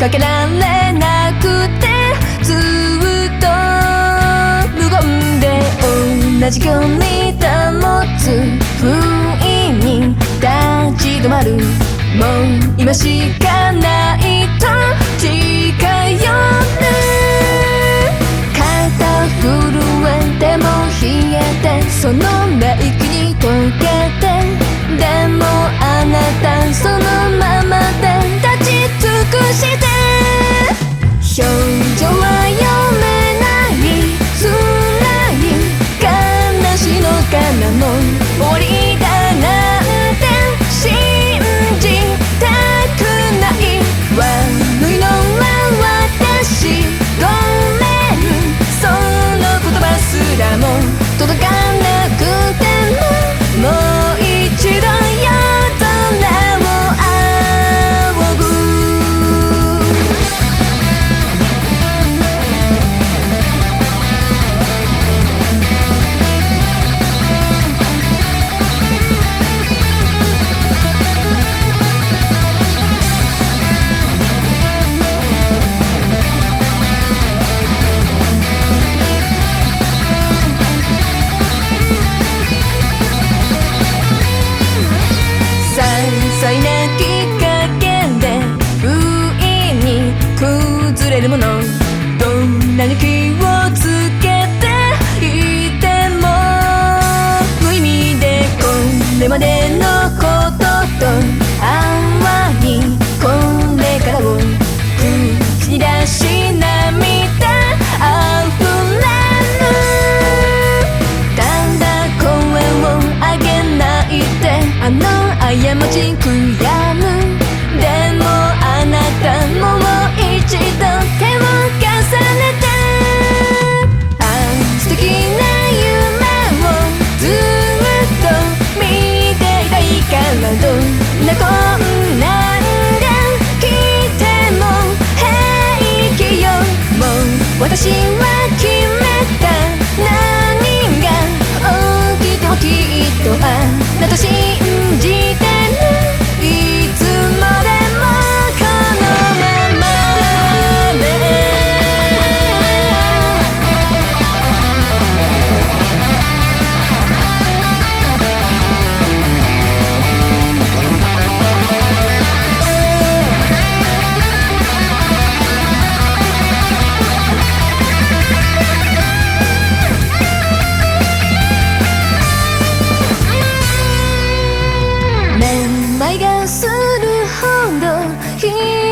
かけられなくてずっと無言で同じ距離保つ不意に立ち止まる。もう今しかないと近寄る。肩震えても冷えてそのメイクに溶けて、でもあなたそのままで立ち尽くして、表情は読めない辛い悲しのからの終わりだなんて信じたくない。悪いのは私、ごめん。その言葉すらも届かなくても、もう一度夜空を仰ぐ。些細なきっかけで不意に崩れるもの、どんなに気をつけていても無意味で、これまでのことと淡いこれからを口に出し涙あふれる。ただ声を上げないであの過ち悔やむ。でもあなたももう一度手を重ねて、素敵な夢をずっと見ていたいから、どんな困難が来ても平気よ。もう私は決めた。何が起きてもきっとあなた信じてる。いつまでもこのままで。めまいがするほど